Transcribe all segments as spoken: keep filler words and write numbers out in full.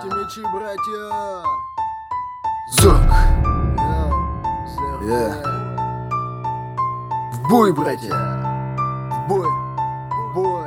Поднимайте мечи, братья! Зорг! Yeah. В бой, братья! В бой! В бой!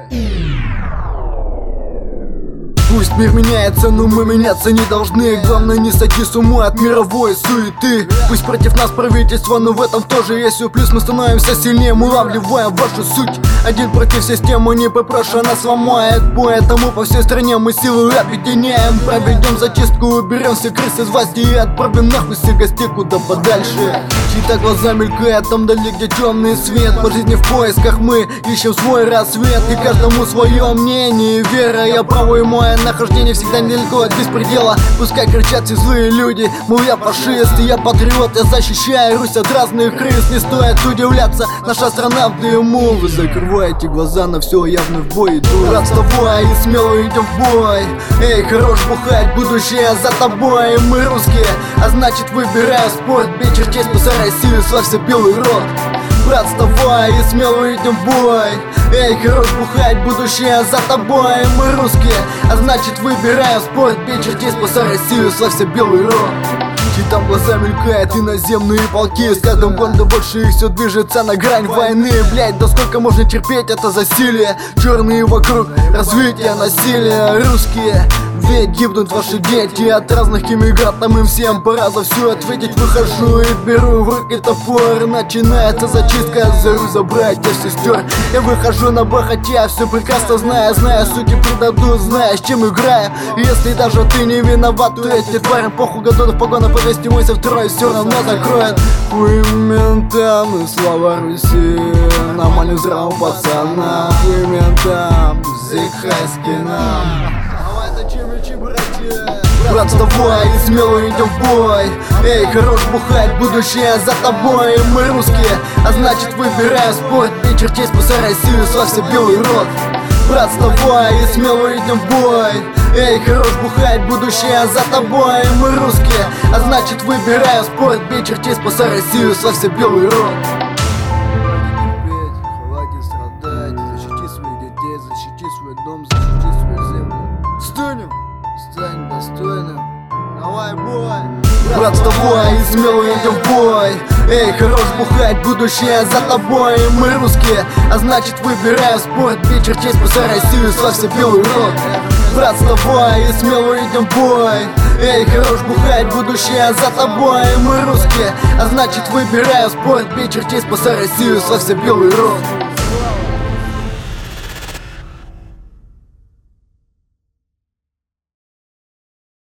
Пусть мир меняется, но мы меняться не должны. Главное не сойти с ума от мировой суеты. Пусть против нас правительство, но в этом тоже есть свой плюс. Мы становимся сильнее, мы улавливаем вашу суть. Один против системы не попрошу, она сломает. Поэтому по всей стране мы силы объединяем. Проведем зачистку, уберем все крысы из власти и отправим нахуй всех гостей куда подальше. Чьи-то глаза мелькают там вдали, где темный свет. По жизни в поисках мы ищем свой рассвет. И каждому свое мнение и вера. Я право и мое нахождение всегда недалеко от беспредела. Пускай кричат все злые люди, мол я фашист, и я патриот, я защищаю Русь от разных крыс. Не стоит удивляться, наша страна в дыму. Вы закрываете глаза на все, я вновь в бой иду. Брат, вставай и смело идем в бой. Эй, хорош бухать, будущее за тобой. Мы русские, а значит выбираем спорт. Бей чертей, спасай Россию, славься белый род. Брат, вставай и смело идем в бой. Эй, хорош бухать, будущее за тобой. Мы русские, а значит выбираем спорт. Бей чертей, спасай Россию, славься белый род. И там глаза мелькают иноземные полки. С каждым годом больше их все движется на грань войны. Блять, да сколько можно терпеть это засилие? Черные вокруг, развитие насилия. Русские, ведь гибнут ваши дети от разных иммигрантов. Им всем пора за все ответить. Выхожу и беру в руки топор. Начинается зачистка, зару за братьев, сестер. Я выхожу на бой, хотя все прекрасно знаю. Зная сути предадут, зная с чем играю. Если даже ты не виноват, то эти твари похуй годов погона. Повести мойся втрое, все равно закроет. Хуй ментам и слава Руси. Нормальный зрал пацана. Хуй ментам, зихайски нам. Брат, вставай и смело идем в бой. Эй, хорош бухать, будущее за тобой. Мы русские, а значит выбираем спорт. Бей чертей, спасай Россию, славься белый род. Брат, вставай и смело идем в бой. Эй, хорош бухать, будущее за тобой. Мы русские, а значит выбираем спорт. Бей чертей, спасай Россию, славься белый род. Хватит страдать, защити своих детей, защити свой дом, защити свою землю. Стынем, Стань достойным. Давай, бой! брат, вставай и смело идем в бой. Эй, хорош бухать, будущее за тобой. Мы русские, а значит выбираем спорт. Бей чертей, спасай Россию, славься белый род. Брат, вставай и смело идем в бой. Эй, хорош бухать, будущее за тобой. Мы русские, а значит выбираем спорт. Бей чертей, спасай Россию, славься белый род.